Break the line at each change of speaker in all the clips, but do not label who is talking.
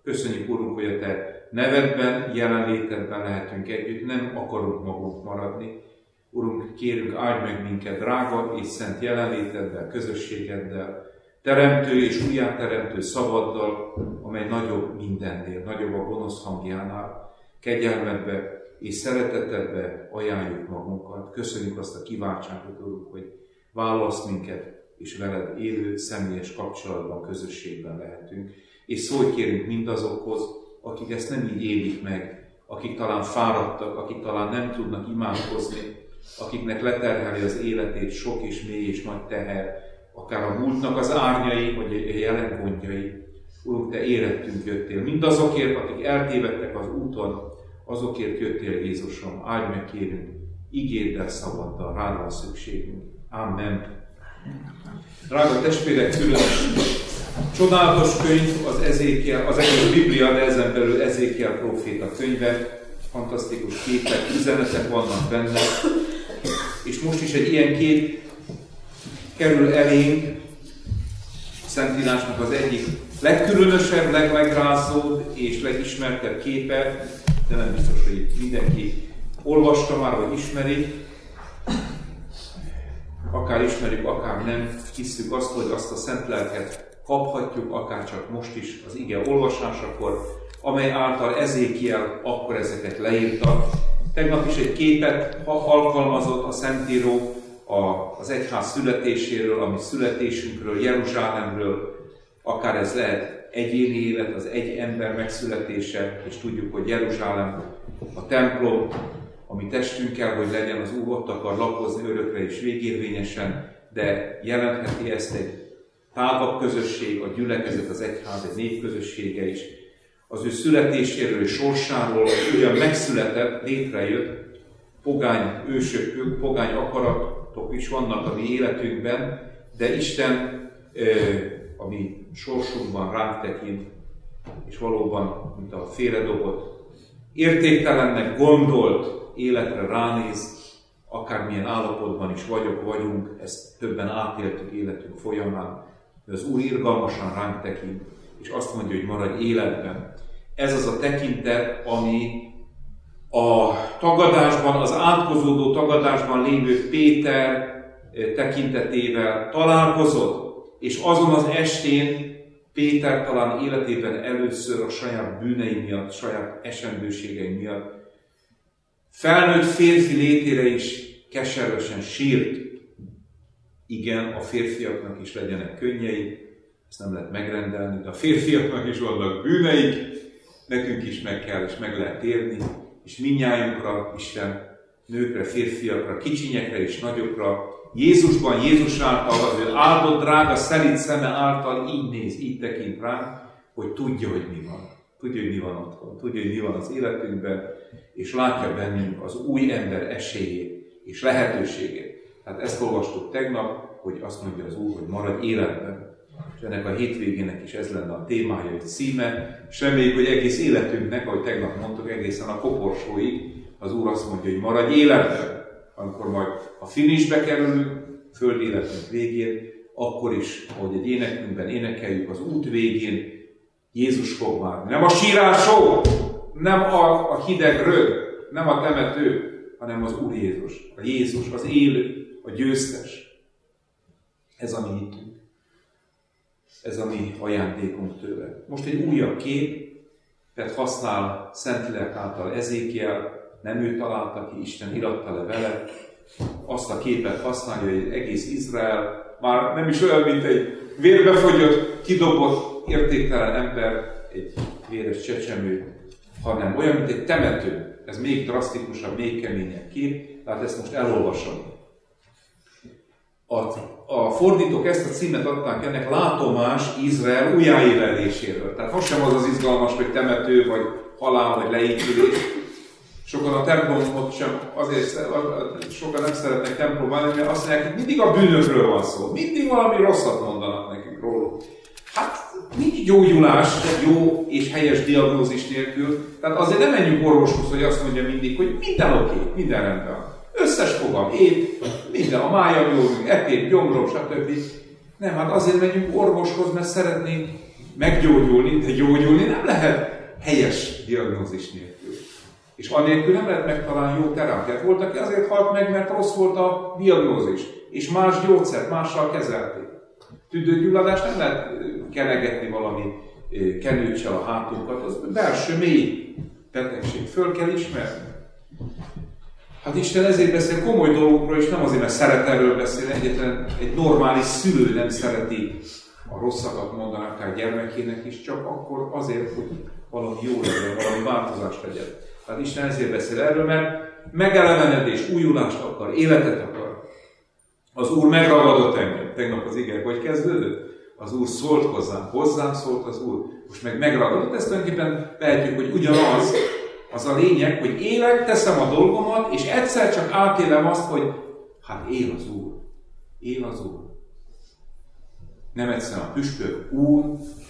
Köszönjük, Urunk, hogy a Te nevedben, jelenlétedben lehetünk együtt, nem akarunk magunk maradni. Urunk, kérünk, áldj meg minket drága és szent jelenléteddel, közösségeddel, teremtő és újjáteremtő szavaddal, amely nagyobb mindennél, nagyobb a gonosz hangjánál. Kegyelmedbe és szeretetedbe ajánljuk magunkat. Köszönjük azt a kiváltságot, Urunk, hogy válasz minket, és veled élő, személyes kapcsolatban, közösségben lehetünk. És szólj, kérünk, mindazokhoz, akik ezt nem így élik meg, akik talán fáradtak, akik talán nem tudnak imádkozni, akiknek leterheli az életét sok és mély és nagy teher, akár a múltnak az árnyai, vagy a jelen gondjai. Urunk, Te érettünk jöttél. Mindazokért, akik eltévedtek az úton, azokért jöttél, Jézusom. Áldj meg, kérünk, igéddel, szavaddal, rád van szükségünk. Amen. Drága testvérek, különös, csodálatos könyv az Ezékiel, az egész Biblia, de ezen belül Ezékiel próféta könyve, fantasztikus képek, üzenetek vannak benne, és most is egy ilyen kép kerül elénk, Szentírásnak az egyik legkülönösebb, legmegrázóbb és legismertebb képe, de nem biztos, hogy mindenki olvasta már, vagy ismeri. Akár ismerjük, akár nem, hisszük azt, hogy azt a szent lelket kaphatjuk, akár csak most is az ige olvasásakor, amely által Ezékiel akkor ezeket leírta. Tegnap is egy képet alkalmazott a Szentíró az egyház születéséről, a mi születésünkről, Jeruzsálemről, akár ez lehet egyéni élet, az egy ember megszületése, és tudjuk, hogy Jeruzsálem, a templom, a mi testünkkel, hogy legyen, az Úr ott akar lakozni örökre és végérvényesen, de jelentheti ezt egy tágabb közösség, a gyülekezet, az egyház, egy népközössége is. Az ő születéséről és sorsáról, hogy ugyan megszületett, létrejött, pogány ősök, pogány akaratok is vannak a mi életünkben, de Isten a mi sorsunkban ránk tekint, és valóban, mint a félredobott, értéktelennek gondolt életre ránéz, akármilyen állapotban is vagyunk, ezt többen átéltük életünk folyamán, de az Úr irgalmasan ránk tekint, és azt mondja, hogy maradj életben. Ez az a tekintet, ami a tagadásban, az átkozódó tagadásban lévő Péter tekintetével találkozott, és azon az estén Péter talán életében először a saját bűnei miatt, saját esendőségei miatt felnőtt férfi létére is keservesen sírt. Igen, a férfiaknak is legyenek könnyei, ezt nem lehet megrendelni, de a férfiaknak is vannak bűneik, nekünk is meg kell és meg lehet érni, és mindnyájunkra, Isten, nőkre, férfiakra, kicsinyekre és nagyokra, Jézusban, Jézus által, az ő áldott, drága, szelíd szeme által így néz, így tekint ránk, hogy tudja, hogy mi van. Tudja, hogy mi van otthon, tudja, hogy mi van az életünkben, és látja bennünk az új ember esélyét és lehetőségét. Tehát ezt olvastuk tegnap, hogy azt mondja az Úr, hogy maradj életben. És ennek a hétvégének is ez lenne a témája, egy címe, és reméljük, hogy egész életünknek, ahogy tegnap mondtuk, egészen a koporsóig az Úr azt mondja, hogy maradj életben. Amikor majd a finishbe kerülünk, földi életünk végén, akkor is, ahogy egy énekünkben énekeljük az út végén, Jézus fog várni. Nem a sírásó, nem a hideg rög, nem a temető, hanem az Úr Jézus. A Jézus, az élő, a győztes. Ez a mi hitünk. Ez a mi ajándékunk tőle. Most egy újabb képet használ Szentlélek által Ezékiel, nem ő találta ki, Isten iratta le vele. Azt a képet használja, hogy egész Izrael már nem is olyan, mint egy vérbefogyott, kidobott, értéktelen ember, egy véres csecsemő, hanem olyan, mint egy temető. Ez még drasztikusabb, még keményebb kép, tehát ezt most elolvasom. A fordítók ezt a címet adták ennek, látomás Izrael újjáéleléséről. Tehát most sem az izgalmas, hogy temető, vagy halál, vagy leépülés. Sokan a templomot sem, azért sokan nem szeretnek templomban, mert azt mondják, hogy mindig a bűnökről van szó. Mindig valami rosszat mondanak nekünk róluk. Hát nincs gyógyulás jó és helyes diagnózis nélkül. Tehát azért nem menjünk orvoshoz, hogy azt mondja mindig, hogy minden oké, minden rendben. Összes fogam épp, minden a májam jó, epét, gyomrom, stb. Nem, hát azért megyünk orvoshoz, mert szeretnénk meggyógyulni, de gyógyulni nem lehet helyes diagnózis nélkül. És annélkül nem lehet megtalálni jó terápiát. Volt, aki azért halt meg, mert rossz volt a diagnózis, és más gyógyszert, mással kezelték. Tüdőgyulladást nem lehet kenegetni valami kenőcsel a hátunkat, az belső mély betegség. Föl kell ismerni. Hát Isten ezért beszél komoly dolgokról, és nem azért, mert szeret erről beszélni, egyetlen egy normális szülő nem szereti a rosszakat mondani akár gyermekének is, csak akkor azért, hogy valami jó legyen, valami változást legyen. Hát Isten ezért beszél erről, mert megelevenedés, újulást akar, életet akar. Az Úr megragadott engem. Tegnap az ige, hogy kezdődött? Az Úr szólt hozzám szólt az Úr. Most meg megragadott. Ezt tulajdonképpen vehetjük, hogy ugyanaz, az a lényeg, hogy élek, teszem a dolgomat, és egyszer csak átélem azt, hogy hát él az Úr. Él az Úr. Nem egyszer a püspök Úr,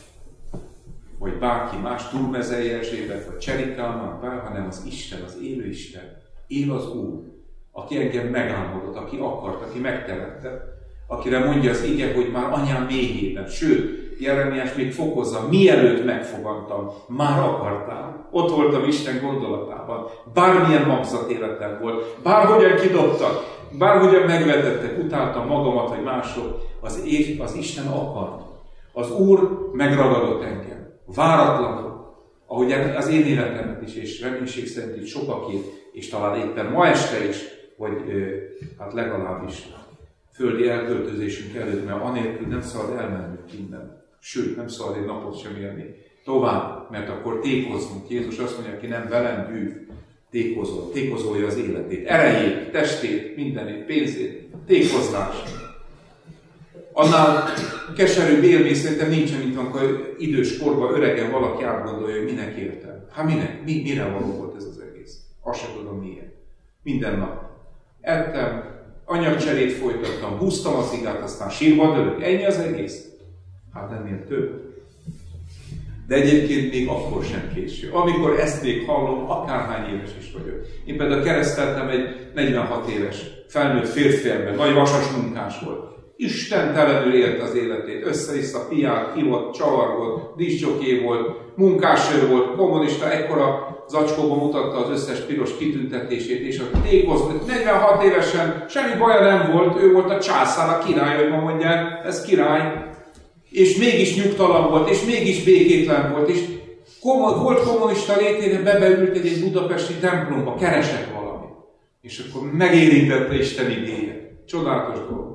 vagy bárki más, Túlmezei Erzsébet, vagy Cseri Kálmán, hanem az Isten, az élő Isten. Él az Úr, aki engem megálmodott, aki akart, aki megteremtett, akire mondja az ige, hogy már anyám méhében, sőt, Jeremiás még fokozza, mielőtt megfogadtam, már akartál. Ott voltam Isten gondolatában. Bármilyen magzat életem volt, bárhogyan kidobtak, bárhogyan megvetettek, utáltam magamat, vagy mások, az Isten akart. Az Úr megragadott engem. Váratlanul. Ahogy az én életemet is, és reménység szerint itt sokakét, és talán éppen ma este is, vagy hát legalábbis földi elköltözésünk előtt, mert anélkül nem szabad elmennünk innen. Sőt, nem szabad egy napot sem élni. Tovább, mert akkor tékozunk. Jézus azt mondja, aki nem velem bűv, tékozolja az életét, erejét, testét, mindenét, pénzét, tékozlás. Annál keserűbb élmény szerintem nincsen, mint amikor idős korban öregen valaki átgondolja, hogy minek éltem. Hát minek? Mire való volt ez az egész? Azt sem tudom miért. Minden nap. Ettem, anyagcserét folytattam, húztam a cigát, aztán sírva dőlök. Ennyi az egész? Hát ennél több. De egyébként még akkor sem késő. Amikor ezt még hallom, akárhány éves is vagyok. Én például kereszteltem egy 46 éves felnőtt férfiemben, nagy vasas munkás volt. Istentelenül élt az életét, össze-vissza piált, ivott, csavargott, diszcsoké volt, munkásőr volt, kommunista, ekkora zacskóba mutatta az összes piros kitüntetését, és a tékozott. 46 évesen semmi baja nem volt, ő volt a császár, a király, hogy ma mondják, ez király. És mégis nyugtalan volt, és mégis békétlen volt, és volt kommunista létére, bebeült egy budapesti templomba, keresett valami. És akkor megérintette Isten igéje. Csodálatos dolog.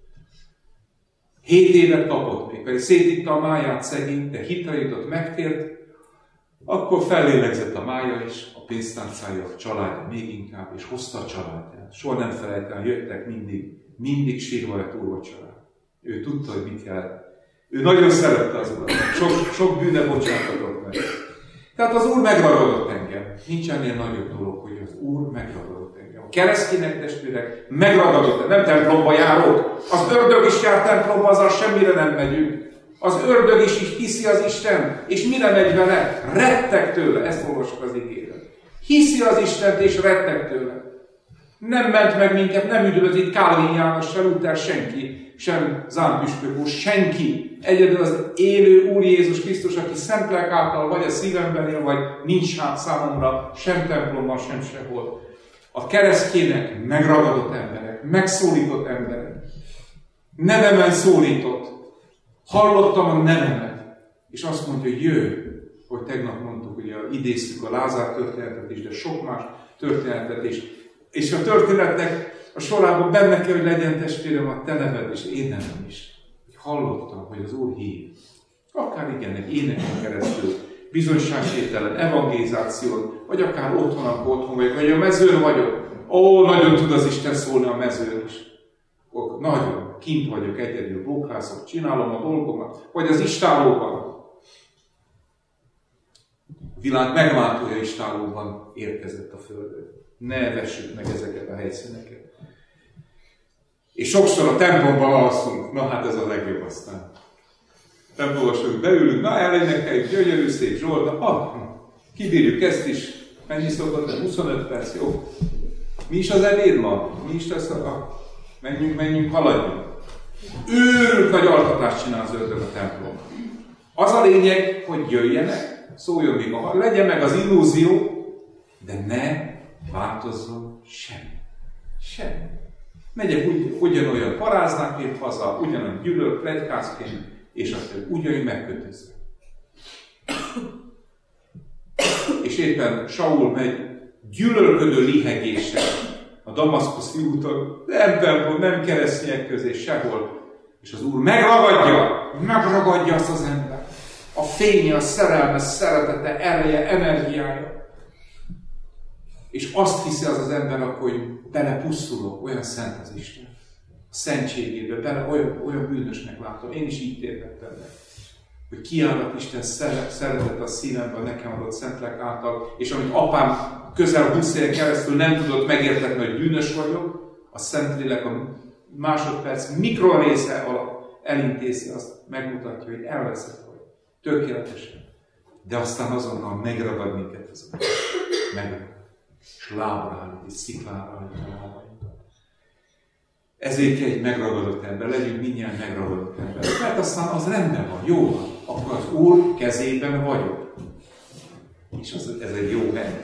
7 évet kapott még, pedig szétitta a máját szegény, de hitre jutott, megtért, akkor fellélegzett a mája is, a pénztárcája, a családja még inkább, és hozta a családját. Soha nem felejtem, jöttek mindig sírva lett úrvacsorán. Ő tudta, hogy mit jelent. Ő nagyon szerette az Urat, sok bűne bocsátatott meg. Tehát az Úr megragadott engem. Nincs ennél nagyobb dolog, hogy az Úr megragadott engem. A keresztények testvérek megragadott, nem templomba járok. Az ördög is jár templomba, azzal semmire nem megyünk. Az ördög is hiszi az Isten, és mire megy vele? Retteg tőle. Ezt olvassuk az igében. Hiszi az Istent, és retteg tőle. Nem ment meg minket, nem üdvözít Kálvin János, sem Luther, senki, sem Zámpüspök úr, senki. Egyedül az élő Úr Jézus Krisztus, aki szent lélek által vagy a szívemben él, vagy nincs hát számomra, sem templomban, sem sehol. A keresztjének megragadott emberek, megszólított emberek. Nevemen szólított. Hallottam a nevemet. És azt mondta, hogy jöjj, hogy tegnap mondtuk, hogy idéztük a Lázár történetet is, de sok más történetet is. És a történetnek a sorában benne kell, hogy legyen testvérem a te neved, és én nevem is. Hallottam, hogy az Úr hív. Akár igen, egy éneken keresztül, bizonyságtételen, evangelizáción, vagy akár otthon vagyok, vagy a mezőn vagyok. Ó, nagyon tud az Isten szólni a mezőn is. Nagyon, kint vagyok egyedül, bóklászok, csinálom a dolgomat, vagy az istálóban. A világ megváltója istálóban érkezett a földön. Ne vessük meg ezeket a helyszíneket. És sokszor a templomban alszunk. Na hát ez a legjobb aztán. Templomosok beülünk, na elénekeljük, gyönyörű szép Zsolt, kibírjuk ezt is. Mennyi szokott? 25 perc, jó. Mi is az ebéd ma? Mi is lesz menjünk, haladjunk. Őrült nagy altatást csinál az ördög a templomban. Az a lényeg, hogy jöjjenek, szóljon még, legyen meg az illúzió, de ne változzon semmi. Semmi. Megyek ugyanolyan paráznáként haza, ugyanolyan gyűlölt, pletykászként, és aztán ugyanúgy megkötözve. És éppen Saul megy gyűlölködő lihegéssel a Damaszkuszi úton, nem templom, nem keresztények közé, sehol. És az Úr megragadja azt az ember. A fénye, a szerelme, szeretete, ereje, energiája. És azt hiszi az ember, hogy belepusztulok, olyan szent az Isten. A szentségébe, olyan bűnösnek látom. Én is így tévedtem meg. Hogy kiállat Isten szeretet a szívemben nekem adott Szentlélek által, és amit apám közel 20 éven keresztül nem tudott megértetni, hogy bűnös vagyok, a Szentlélek a másodperc mikrorésze alatt elintézi, azt megmutatja, hogy elveszett vagy. Tökéletesen. De aztán azonnal megragad minket az Úr. Megragad. És lábra állít, és sziklára állít a lábainkat. Ezért egy megragadott ember, legyünk mindjárt megragadott ember. Mert aztán az rendben van, jó van. Akkor az Úr kezében vagyok. És ez egy jó hely.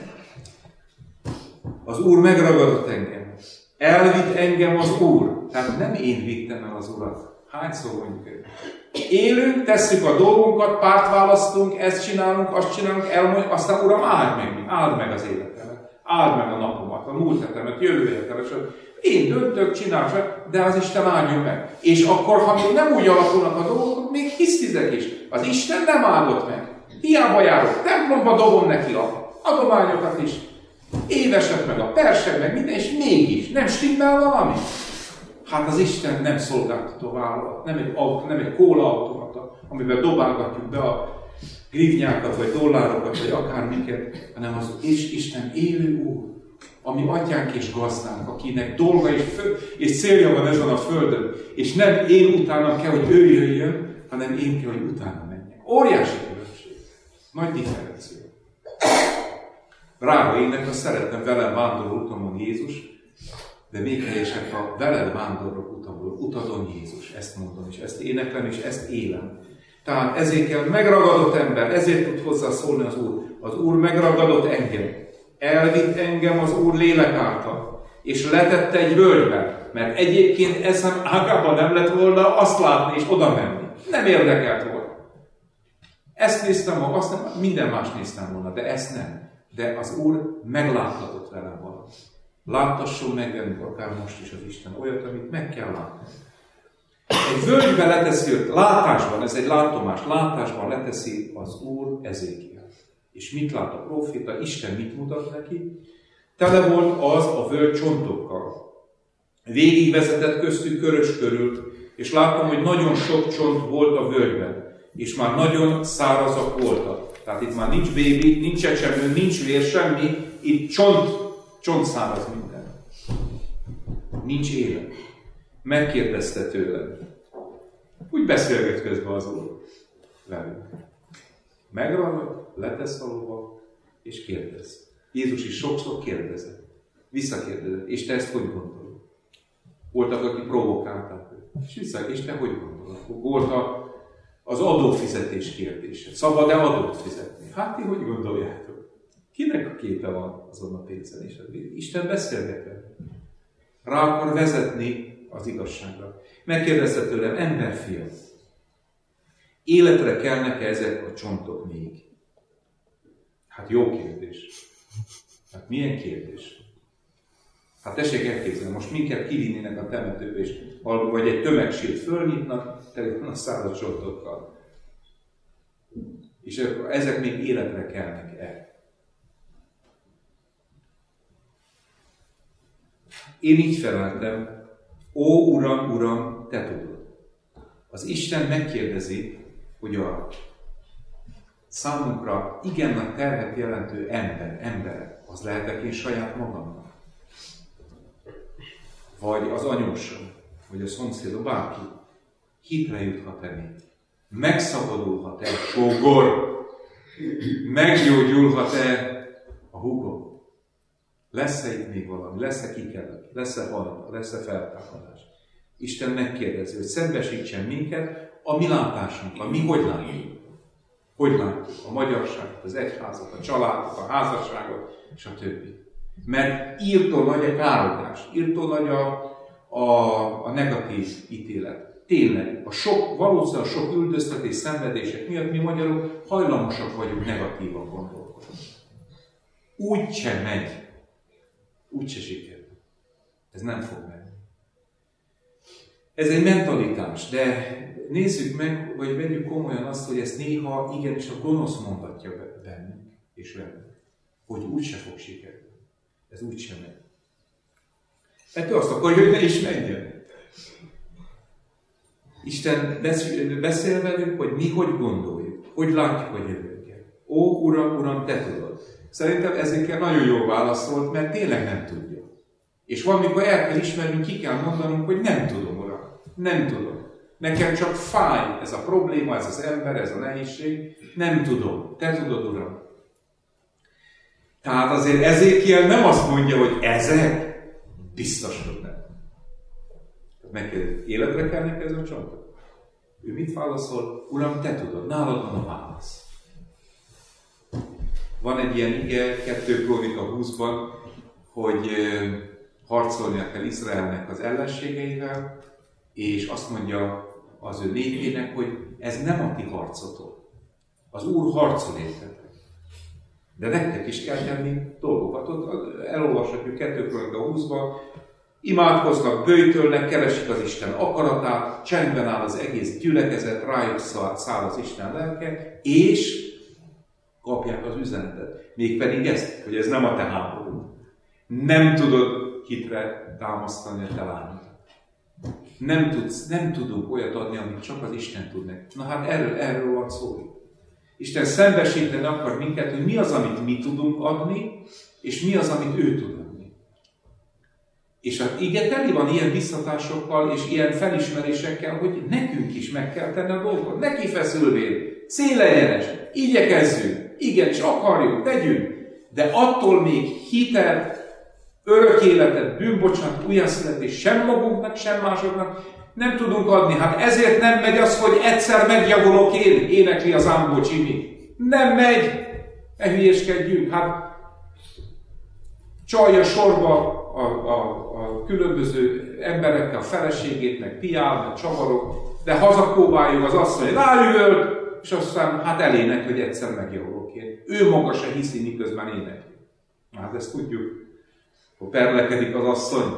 Az Úr megragadott engem. Elvitt engem az Úr. Tehát nem én vittem el az Urat. Hányszor mondjuk őt? Élünk, tesszük a dolgunkat, párt választunk, ezt csinálunk, azt csinálunk, elmondjuk, aztán Uram, áld meg az életemet. Áld meg a napomat, a múlt hetemet, jövő hetemet. Én döntök, csinálok, de az Isten áldja meg. És akkor, ha még nem úgy alakulnak a dolgok, még hisztizek is. Az Isten nem áldott meg. Hiába járok, templomba dobom neki a adományokat is. Éveset meg a persek, meg minden, és mégis nem stimmel valami. Hát az Isten nem szolgáltató vállalat, nem egy kólaautomata, amiben dobálgatjuk be a grivnyákat, vagy dollárokat, vagy akármiket, hanem az Isten élő Úr, ami atyánk és gazdánk, akinek dolga és célja van ezen a földön, és nem én utánam kell, hogy ő jöjjön, hanem én kell, hogy utána menjek. Óriási különbség. Nagy differenció. Drága énekar, szeretem velem vándorló utamon Jézus, de még helyesebb, ha veled vándorlok utamon, utadon Jézus. Ezt mondom, és ezt éneklem, és ezt élem. Tehát ezért kell megragadott ember, ezért tud hozzá szólni az Úr. Az Úr megragadott engem. Elvitt engem az Úr lélek által, és letette egy völgybe, mert egyébként eszem ágában nem lett volna azt látni és oda menni. Nem érdekelt volna. Ezt néztem volna, azt nem, minden más néztem volna, de ezt nem. De az Úr megláttatott velem valamit. Láttasson meg velünk akár most is az Isten olyat, amit meg kell látni. Egy völgybe leteszi őt, látásban, ez egy látomás, látásban leteszi az Úr Ezékiel. És mit lát a próféta? Isten mit mutat neki? Tele volt az a völgy csontokkal. Végigvezetett köztük körös körül, és láttam, hogy nagyon sok csont volt a völgyben, és már nagyon szárazak voltak. Tehát itt már nincs bébi, nincs csecsemő, nincs vér, semmi, itt csont száraz minden. Nincs élet. Megkérdezte tőlem. Úgy beszélget közben az Úr velünk. Megragad, letesz valóba, és kérdez. Jézus is sokszor kérdezett. Visszakérdezett. És te ezt hogy gondolod? Voltak, akik provokálták őt. És te hogy gondolod? Volt az adófizetés kérdése. Szabad-e adót fizetni? Hát ti hogy gondoljátok? Kinek a képe van azon a pénzen? És Isten beszélget vele. Rá akar vezetni az igazságra. Megkérdezte tőlem, emberfiam, életre kelnek-e ezek a csontok még? Hát jó kérdés. Hát milyen kérdés? Hát tessék elképzelni, most minket kivinnének a temetőbe, és vagy egy tömegsírt fölnyitnak, tele van a száraz csontokkal. És ezek még életre kelnek-e? Én így feleltem, ó Uram, Uram, te tudod. Az Isten megkérdezi, hogy a számunkra igen nagy terhet jelentő ember, az lehetek én saját magamnak? Vagy az anyósom, vagy a szomszédom, bárki, hitre juthat-e még? Megszabadulhat-e sógor? Meggyógyulhat-e a húgom? Lesz-e itt még valami? Lesz-e kikelek? Lesz-e halál? Lesz-e feltámadás? Isten megkérdezi, hogy szembesítsen minket a mi látásunkkal. Mi hogy látunk? Hogy látjuk a magyarságot, az egyházat, a családot, a házasságot, és a többi. Mert írtó nagy a károdás, írtó nagy a negatív ítélet. Tényleg, valószínűleg a sok üldöztetés, szenvedések miatt mi magyarok hajlamosak vagyunk negatívan gondolkodni. Úgy sem megy, úgy se sikerül. Ez nem fog menni. Ez egy mentalitás, de nézzük meg, vagy vegyük komolyan azt, hogy ezt néha igenis a gonosz mondatja bennünk és velünk, hogy úgy se fog sikerülni. Ez úgy sem megy. Ettől azt akarja, hogy ne is menjen. Isten beszél velünk, hogy mi hogy gondoljuk, hogy látjuk a jövőket. Ó, Uram, Te tudod. Szerintem ezekkel nagyon jól válaszolt, mert tényleg nem tudja. És valamikor el kell ismernünk, ki kell mondanunk, hogy nem tudom, Uram. Nem tudom. Nekem csak fáj ez a probléma, ez az ember, ez a nehézség. Nem tudom. Te tudod, Uram. Tehát azért Ezékiel nem azt mondja, hogy ezek biztos, hogy nem. Megkérdezik, életre kell neki ez a csontot? Ő mit válaszol? Uram, Te tudod, nálad van a válasz. Van egy ilyen ige, 2 Krónika 20-ban, hogy harcolnia kell Izraelnek az ellenségeivel, és azt mondja az ő népének, hogy ez nem a ti harcotok. Az Úr harcol értetek. De nektek is kell tenni dolgokat. Ott elolvashatjuk 2 Krónika 20-ban, imádkoznak, böjtölnek, keresik az Isten akaratát, csendben áll az egész gyülekezet, rájuk száll az Isten lelke, és kapják az üzenetet. Mégpedig ezt, hogy ez nem a te háborúd. Nem tudod hitre támasztani a te lányodat. Nem tudunk olyat adni, amit csak az Isten tud nekünk. Na hát erről van szó. Isten szembesíteni akar minket, hogy mi az, amit mi tudunk adni, és mi az, amit ő tud adni. És az ige teli van ilyen visszatásokkal és ilyen felismerésekkel, hogy nekünk is meg kell tenni a dolgot. Ne kifeszülvél, célegyenes, igyekezzünk, igenis akarjuk, tegyünk, de attól még hitet, örök életet, bűnbocsánat, újjászületés sem magunknak, sem másoknak nem tudunk adni. Hát ezért nem megy az, hogy egyszer megjavulok én, énekli az Ámbó Csimi. Nem megy, ne hülyéskedjünk. Hát csalja sorba a különböző emberekkel, a feleségét, meg piál, meg csavarok, de hazakóváljuk az asszony, ráüvölt, és aztán hát elének, hogy egyszer megjavulok én. Ő maga se hiszi, miközben énekli. Hát ezt tudjuk, hogy perlekedik az asszony,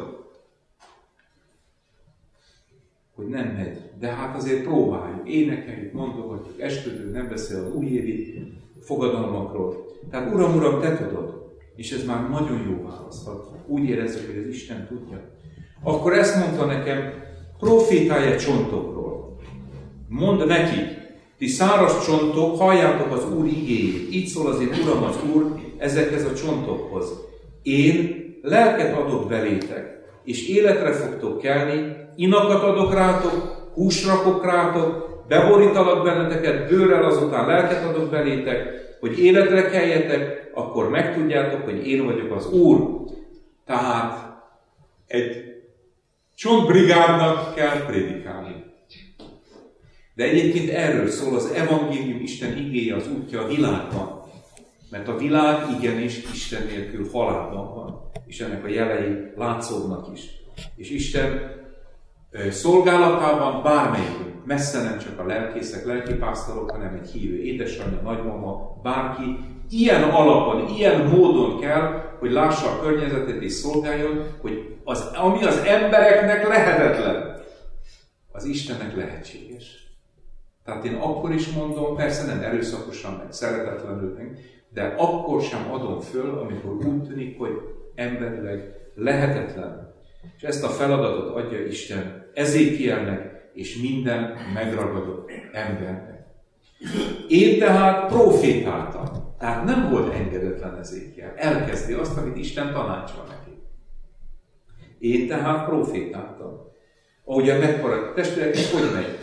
hogy nem megy. De hát azért próbáljuk, énekeljük, mondogatjuk, esküdünk, nem beszél az újévi fogadalmakról. Tehát Uram, Te tudod. És ez már nagyon jó válasz. Úgy érezzük, hogy az Isten tudja. Akkor ezt mondta nekem, profétálj csontokról. Mondd nekik, ti száraz csontok, halljátok az Úr igéjét. Így szól az én Uram az Úr ezekhez a csontokhoz. Én lelket adok belétek, és életre fogtok kelni, inakat adok rátok, húst rakok rátok, beborítalak benneteket bőrrel, azután lelket adok belétek, hogy életre keljetek, akkor megtudjátok, hogy én vagyok az Úr. Tehát egy csontbrigádnak kell prédikálni. De egyébként erről szól az evangélium, Isten igéje, az útja a világban. Mert a világ igenis Isten nélkül halálban van. És ennek a jelei látszódnak is. És Isten szolgálatában bármelyikünk, messze nem csak a lelkészek, lelkipásztorok, hanem egy hívő édesanyja, nagymama, bárki, ilyen alapon, ilyen módon kell, hogy lássa a környezetet és szolgáljon, hogy ami az embereknek lehetetlen, az Istennek lehetséges. Tehát én akkor is mondom, persze nem erőszakosan, meg szeretetlenül, de akkor sem adom föl, amikor úgy tűnik, hogy emberileg lehetetlen. És ezt a feladatot adja Isten Ezékielnek és minden megragadott embernek. Én tehát profétáltam. Tehát nem volt engedetlen Ezékiel. Elkezdi azt, amit Isten tanácsol neki. Én tehát profétáltam. Ahogyan megparadt. Testvérek, ez hogy megy?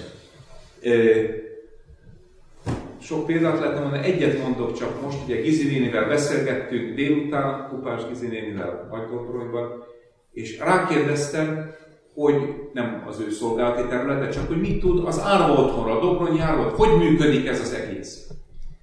Sok példát lehetne mondani, egyet mondok csak most, ugye Gizi nénivel beszélgettünk délután, Kupás Gizi nénivel Nagykorporonyban, és rákérdeztem, hogy nem az ő szolgálati területe, csak hogy mit tud az árva otthonra, a Dobronyi árva, hogy működik ez az egész.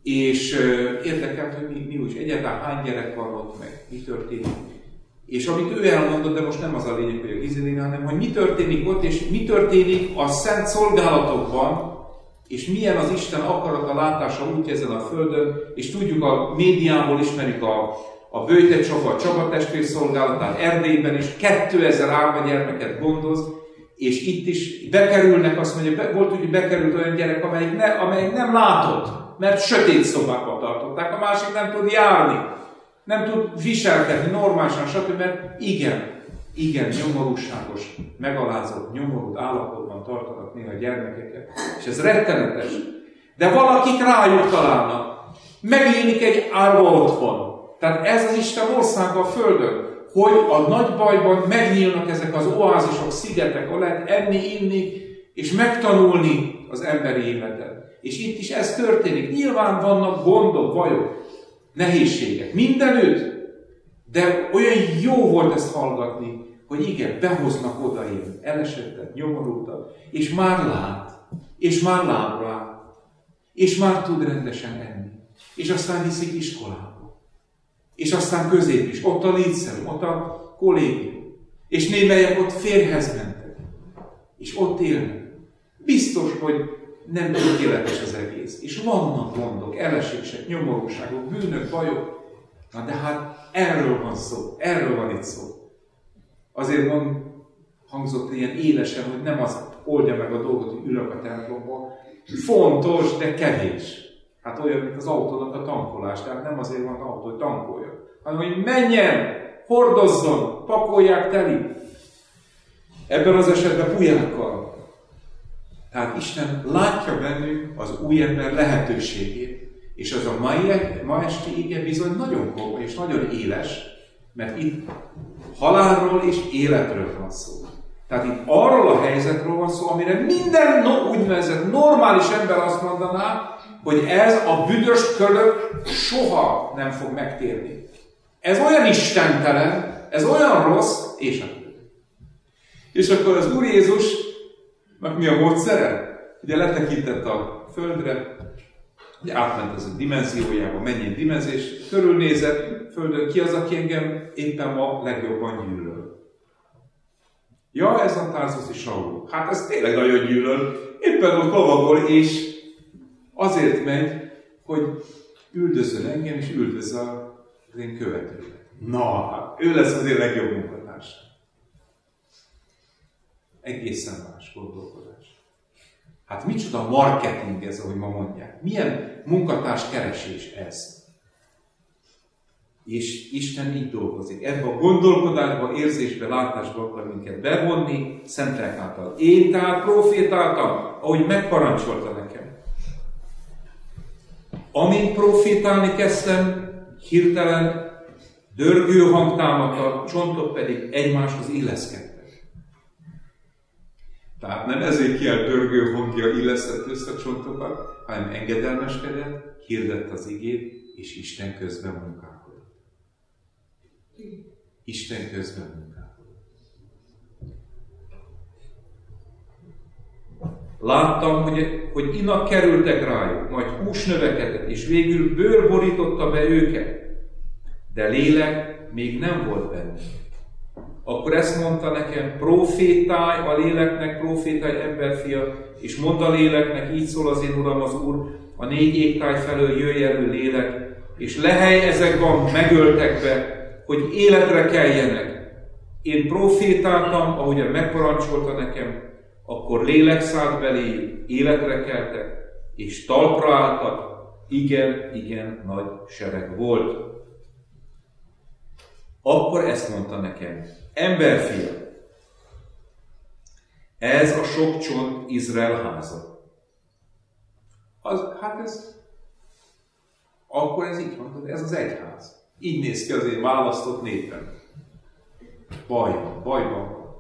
és érdekelt, hogy mi úgy egyáltalán hány gyerek van ott, meg mi történik. És amit ő elmondott, de most nem az a lényeg, hogy a Gizilina, hanem hogy mi történik ott, és mi történik a szent szolgálatokban, és milyen az Isten akarata, látása úgy ezen a földön, és tudjuk, a médiából ismerjük a Böjte Csaba, a Csaba testvér szolgálatát Erdélyben is, 2000 árva gyermeket gondoz, és itt is bekerülnek, azt mondja, volt úgy, hogy bekerült olyan gyerek, amelyik nem látott, mert sötét szobába tartották, a másik nem tud járni, nem tud viselkedni normálisan, stb. Mert igen, nyomorúságos, megalázott, nyomorult állapotban tartanak néha gyermekeket. És ez rettenetes. De valakik rájuk találnak. Megjelenik egy árva otthon. Tehát ez az Isten országa a földön, hogy a nagy bajban megnyílnak ezek az oázisok, szigetek, ahol lehet enni, inni, és megtanulni az emberi életet. És itt is ez történik. Nyilván vannak gondok, bajok, nehézségek, mindenütt. De olyan jó volt ezt hallgatni, hogy igen, behoznak oda ilyen elesettet, nyomorultat, és már lát, és már lábra áll, és már tud rendesen enni. És aztán viszik iskolába. És aztán közép is, ott a létszerű, ott a kollégium. És némelyek ott férjhez mentek. És ott élnek. Biztos, hogy nem tökéletes az egész. És vannak gondok, elesések, nyomorúságok, bűnök, bajok. Na de hát erről van szó, erről van itt szó. Azért hangzott ilyen élesen, hogy nem az oldja meg a dolgot, hogy ülök a templomban. Fontos, de kevés. Hát olyan, mint az autónak a tankolás. Tehát nem azért van az autó, hogy tankolja, hanem hogy menjen, hordozzon, pakolják teli. Ebben az esetben pulyákkal. Tehát Isten látja bennünk az új ember lehetőségét. És az a ma esti ige bizony nagyon komoly és nagyon éles, mert itt halálról és életről van szó. Tehát itt arról a helyzetről van szó, amire minden úgynevezett normális ember azt mondaná, hogy ez a büdös kölök soha nem fog megtérni. Ez olyan istentelen, ez olyan rossz, és a többi. És akkor az Úr Jézusnak mi a módszere? Ugye letekintett a földre, ugye átment az a dimenziójába, mennyi dimenzió, és körülnézett földön, ki az, aki engem éppen ma legjobban gyűlöl. Ja, ez a Tárzuszi Saul. Hát ez tényleg nagyon gyűlöl. Éppen ott lovagol, és azért megy, hogy üldözön engem, és üldözze az én követőket. Na, hát ő lesz az én legjobb munkatárs. Egészen más gondolkodás. Hát micsoda marketing ez, ahogy ma mondják. Milyen munkatárs keresés ez? És Isten így dolgozik. Ebbe a gondolkodásba, érzésbe, látásba akar minket bevonni, Szentlélek által. Én tehát profétáltam, ahogy megparancsolta nekem. Amint profétálni kezdtem, hirtelen dörgő hang támadt, a csontok pedig egymáshoz illeszkedtek. Tehát nem Ezékiel dörgő hangja illesztett össze a csontokat, hanem engedelmeskedett, hirdette az igét, és Isten közben munkálkodott. Isten közben munkálkodott. Láttam, hogy inak kerültek rájuk, majd hús növekedett, és végül bőr borította be őket, de lélek még nem volt benne. Akkor ezt mondta nekem, profétálj a léleknek, profétálj emberfia, és mondd a léleknek, így szól az én Uram az Úr, a 4 égtáj felől jöjj elő lélek, és lehelj ezekben megöltekbe, hogy életre keljenek. Én profétáltam, ahogyan megparancsolta nekem, akkor lélek szállt belé, életre keltek, és talpra álltak, igen, nagy sereg volt. Akkor ezt mondta nekem, emberfia, ez a sok csont Izrael háza. Akkor ez így van, ez az egyház. Így néz ki az én választott népem. Bajban van.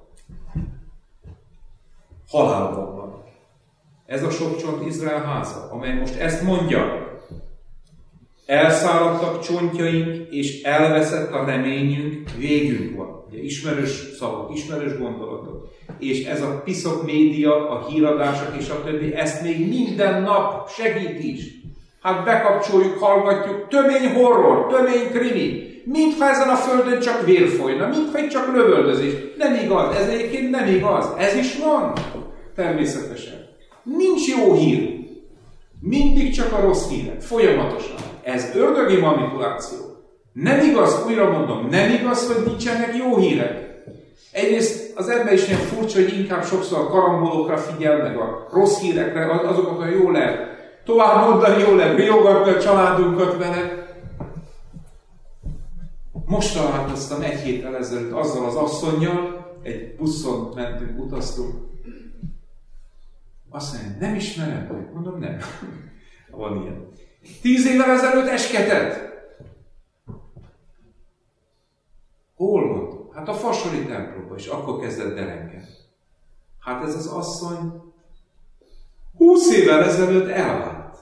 Halálban van. Ez a sok csont Izrael háza, amely most ezt mondja. Elszáradtak csontjaink, és elveszett a reményünk, végünk van. Ugye ismerős szavak, ismerős gondolatok. És ez a piszok média, a híradások és a többi, ezt még minden nap segít is. Hát bekapcsoljuk, hallgatjuk, tömény horror, tömény krimi. Mintha ezen a földön csak vér folyna, mintha itt csak lövöldözés. Nem igaz, ez egyébként nem igaz. Ez is van. Természetesen. Nincs jó hír. Mindig csak a rossz hírek. Folyamatosan. Ez ördögi manipuláció. Nem igaz, újra mondom, nem igaz, hogy nincsenek jó hírek. Egyrészt az ember is ilyen furcsa, hogy inkább sokszor a karambolokra figyel, meg a rossz hírekre, azokat olyan jól lehet tovább mondani, jól lehet riogatni a családunkat vele. Most találkoztam egy héttel ezelőtt azzal az asszonnyal, egy buszon mentünk, utaztunk. Azt mondja, nem ismerem meg. Mondom, nem. Van ilyen. 10 évvel ezelőtt eskedett. Hol mondom? Hát a Fasori templomban, és akkor kezdett derengeni. Hát ez az asszony 20 évvel ezelőtt elvált.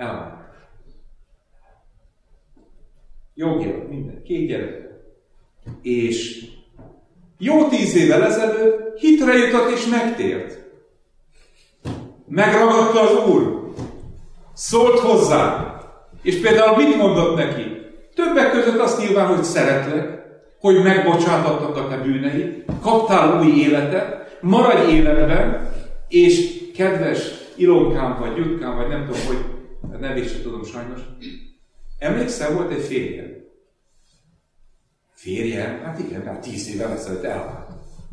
Jogilag, minden. 2 gyerek. És jó 10 évvel ezelőtt hitre jutott és megtért. Megragadta az Úr. Szólt hozzá. És például mit mondott neki? Többek között azt nyilván, hogy szeretlek, hogy megbocsátottak a te bűneid, kaptál új életet, maradj életben, és kedves Ilonkám vagy Jutkám, vagy nem tudom, hogy a nevét sem tudom sajnos. Emlékszel, volt egy férje? Férje? Hát igen, mert 10 évvel ezelőtt elvált.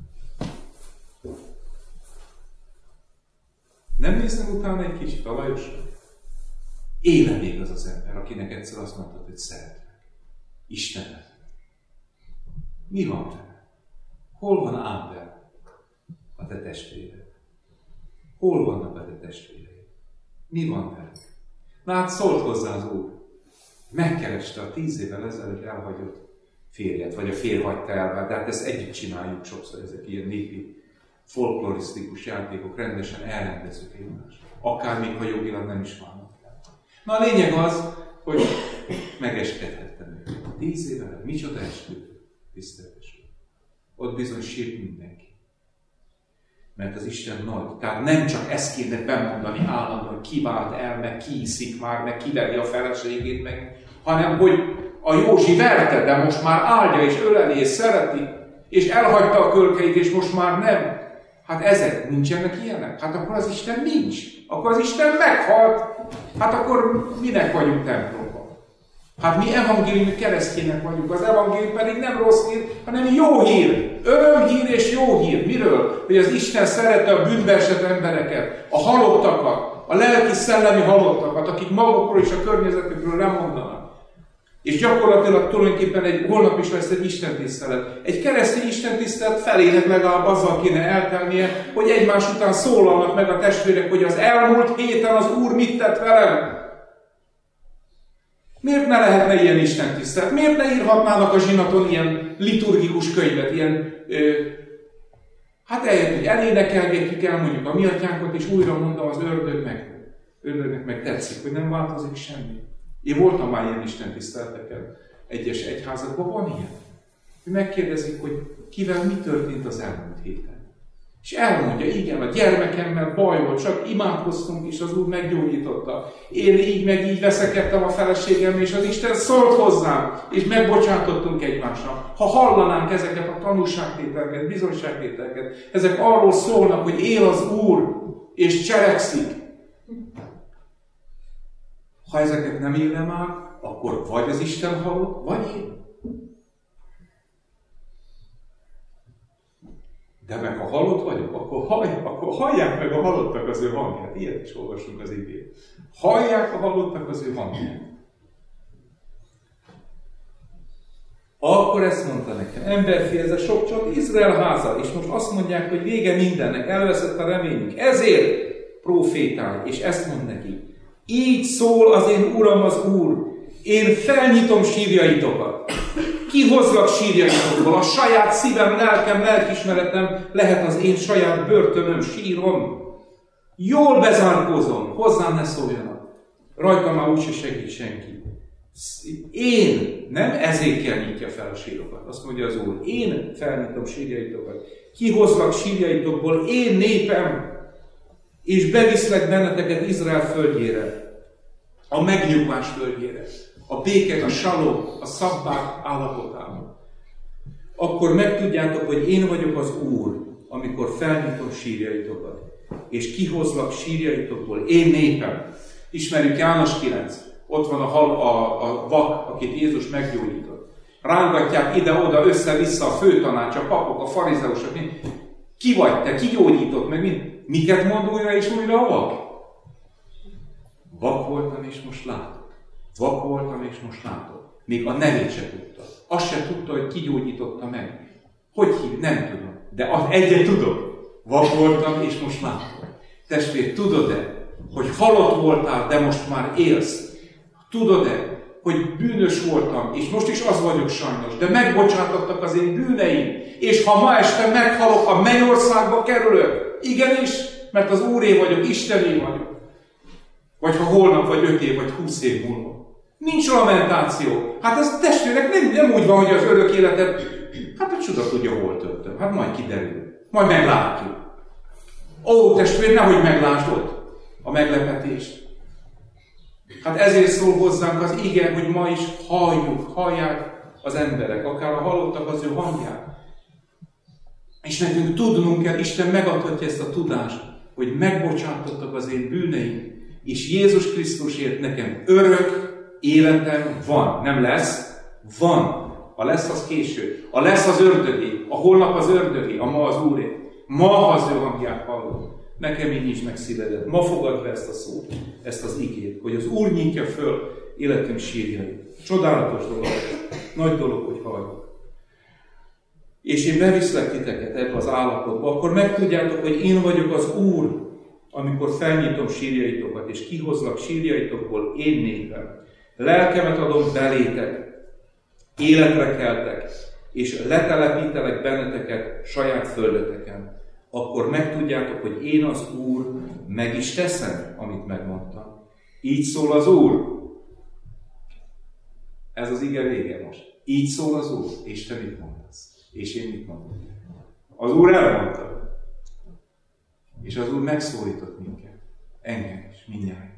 Nem néztem utána egy kicsit a Lajosra? Éle még az az ember, akinek egyszer azt mondtad, hogy szeretlek. Istenet. Mi van vele? Hol van Ábel, a te testvéred? Hol vannak a te testvéreid? Mi van vele? Na hát szólt hozzá az Úr. Megkereste a 10 évvel ezelőtt elhagyott férjet, vagy a férj hagyta el, de hát ezt együtt csináljuk sokszor, ezek ilyen népi, folklorisztikus játékok, rendesen elrendezzük egymást. Akár még ha jogilag nem is vannak. Na a lényeg az, hogy megeskedhettem őket. 10 évvel, micsoda esküvő, tiszteltes. Ott bizony sírt mindenki. Mert az Isten nagy. Tehát nem csak ezt kéne bemondani állandóan, ki vált el, meg ki iszik már, meg kiveri a feleségét, meg, hanem hogy a Józsi verte, de most már áldja és öleli és szereti, és elhagyta a kölkeit, és most már nem. Hát ezek nincsenek ilyenek? Hát akkor az Isten nincs. Akkor az Isten meghalt. Hát akkor minek vagyunk templomban? Hát mi evangéliumi keresztjének vagyunk. Az evangélium pedig nem rossz hír, hanem jó hír. Örömhír és jó hír. Miről? Hogy az Isten szerette a bűnbe esett embereket, a halottakat, a lelki-szellemi halottakat, akik magukról és a környezetükről lemondanak. És gyakorlatilag tulajdonképpen holnap is lesz egy istentisztelet. Egy keresztény istentisztelet felének legalább azzal kéne eltelnie, hogy egymás után szólalnak meg a testvérek, hogy az elmúlt héten az Úr mit tett velem. Miért ne lehetne ilyen istentisztelet? Miért ne írhatnának a zsinaton ilyen liturgikus könyvet, ilyen... hát eljött, hogy elénekelgetjük el mondjuk a mi atyánkot, és újra mondom az ördögnek meg tetszik, hogy nem változik semmi. Én voltam már ilyen istentiszteleteken, egyes egyházakban, van ilyen. Megkérdezik, hogy kivel mi történt az elmúlt héten. És elmondja, igen, a gyermekemmel baj volt, csak imádkoztunk, és az Úr meggyógyította. Én így meg így veszekedtem a feleségemmel, és az Isten szólt hozzám, és megbocsátottunk egymásnak. Ha hallanánk ezeket a tanúságtételeket, bizonyságtételeket, ezek arról szólnak, hogy él az Úr, és cselekszik. Ha ezeket nem élem át, akkor vagy az Isten halott, vagy én. De meg ha halott vagyok, akkor hallják meg a halottak az ő hangját. Ilyet is olvasunk az igét. Hallják a halottak az ő hangját. Akkor ezt mondta nekem, emberfi, ez a sok csak Izrael háza, és most azt mondják, hogy vége mindennek, elveszett a reményünk. Ezért profétálj, és ezt mond neki. Így szól az én Uram az Úr, én felnyitom sírjaitokat. Kihozlak sírjaitokból, a saját szívem, lelkem, lelkismeretem lehet az én saját börtönöm, sírom. Jól bezárkózom, hozzám ne szóljanak. Rajtam már úgyse segít senki. Én, nem Ezékiel nyitja fel a sírokat, azt mondja az Úr, én felnyitom sírjaitokat. Kihozlak sírjaitokból, én népem, és beviszlek benneteket Izrael földjére. a megnyugvás földjére, a béke, a salom, a szabbák állapotában. Akkor megtudjátok, hogy én vagyok az Úr, amikor felnyitom sírjaitokat, és kihozlak sírjaitokból, én népem. Ismerjük János 9, ott van a vak, akit Jézus meggyógyított. Rángatják ide-oda, össze-vissza a főtanács, a papok, a farizeusok. Ki vagy te? Ki gyógyított meg? Miket mond újra és újra a vak? Vak voltam és most látok. Vak voltam és most látok. Még a nevét se tudta. Azt se tudta, hogy ki gyógyította meg. Hogy hív? Nem tudom. De az egyet tudom. Vak voltam és most látok. Testvér, tudod-e, hogy halott voltál, de most már élsz? Tudod-e, hogy bűnös voltam, és most is az vagyok sajnos, de megbocsátottak az én bűneim, és ha ma este meghalok, a mennyországba kerülök. Igenis, mert az Úré vagyok, Istené vagyok. Vagy ha holnap, vagy 5 év, vagy 20 év múlva. Nincs lamentáció. Hát ez testvérek nem úgy van, hogy az örök életet, hát a csuda tudja, hol töltöm. Hát majd kiderül. Majd meglátjuk. Ó, testvér, nehogy meglásd ott a meglepetést. Hát ezért szól hozzánk az ige, hogy ma is hallják az emberek, akár a halottak az ő hangját. És nekünk tudnunk kell, Isten megadhatja ezt a tudást, hogy megbocsátottak az én bűneim, és Jézus Krisztusért nekem örök életem van. Nem lesz, van. A lesz az késő. A lesz az ördögé, a holnap az ördögé, a ma az Úré. Ma az ő hangját hallom. Nekem így nincs meg szívedet. Ma fogad be ezt a szót, ezt az igét, hogy az Úr nyitja föl életünk sírjait. Csodálatos dolog. Nagy dolog, hogy halljuk. És én beviszlek titeket ebbe az állapotba, akkor megtudjátok, hogy én vagyok az Úr, amikor felnyitom sírjaitokat, és kihozlak sírjaitokból én népem. Lelkemet adom belétek, életre keltek, és letelepítelek benneteket saját földeteken. Akkor megtudjátok, hogy én az Úr, meg is teszem, amit megmondtam. Így szól az Úr. Ez az ige vége most. Így szól az Úr. És te mit mondasz? És én mit mondom? Az Úr elmondta. És az Úr megszólított minket. Engem is, mindjárt.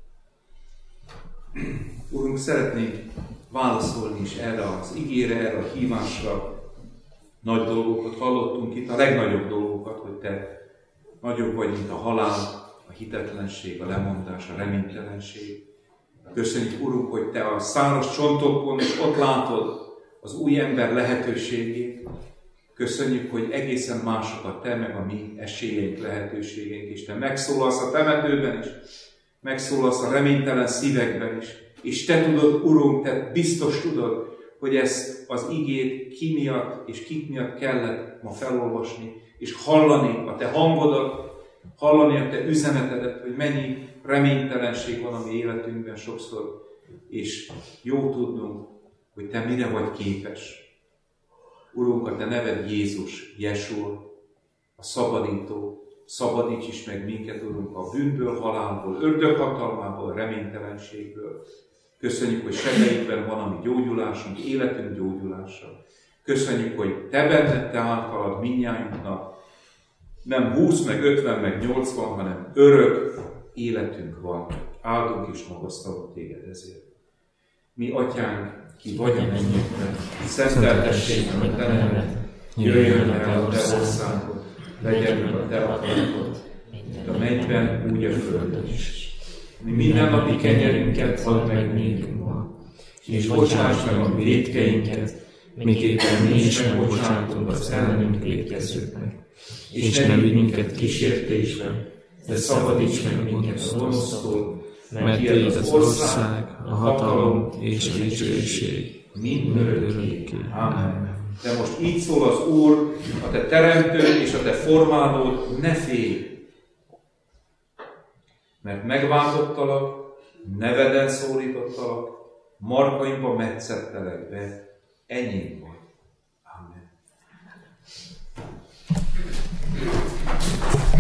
Úrunk, szeretnénk válaszolni is erre az igére, erre a hívásra. Nagy dolgokat hallottunk itt, a legnagyobb dolgokat, hogy te nagyobb vagy, mint a halál, a hitetlenség, a lemondás, a reménytelenség. Köszönjük, Urunk, hogy te a száros csontokon és ott látod az új ember lehetőségét. Köszönjük, hogy egészen mások a te, meg a mi esélyeink, lehetőségeink, és te megszólalsz a temetőben is, megszólalsz a reménytelen szívekben is, és te tudod, Urunk, te biztos tudod, hogy ezt az igét ki miatt és kik miatt kellett ma felolvasni, és hallani a te hangodat, hallani a te üzenetedet, hogy mennyi reménytelenség van a mi életünkben sokszor, és jó tudnunk, hogy te mire vagy képes. Urunk, a te neved Jézus, Jesúa, a szabadító, szabadíts is meg minket, Urunk, a bűnből, halálból, ördöghatalmából, reménytelenségből. Köszönjük, hogy sebeinkben van a mi gyógyulásunk, életünk gyógyulása. Köszönjük, hogy te benned, te általad mindnyájunknak nem 20, meg 50, meg 80, hanem örök életünk van. Áldunk és magasztalunk téged ezért. Mi, Atyánk, ki vagy a mennyekben, szenteltessék a te neved, jöjjön el a te országod, legyen meg a te akaratod, mint a mennyben, úgy a földön is. Mi mindennapi kenyerünket add meg nékünk ma, és bocsáss meg a mi vétkeinket, miképpen mi is megbocsátunk az ellenünk vétkezőknek. És ne vigy minket kísértésbe, de szabadíts meg minket a gonosztól, mert tiéd az ország, a hatalom és a dicsőség mindörökké. Amen. De most így szól az Úr, a te teremtőd és a te formálód, ne félj! Mert megváltottalak, neveden szólítottalak, markaimba metszettelek be, enyém vagy. Amen.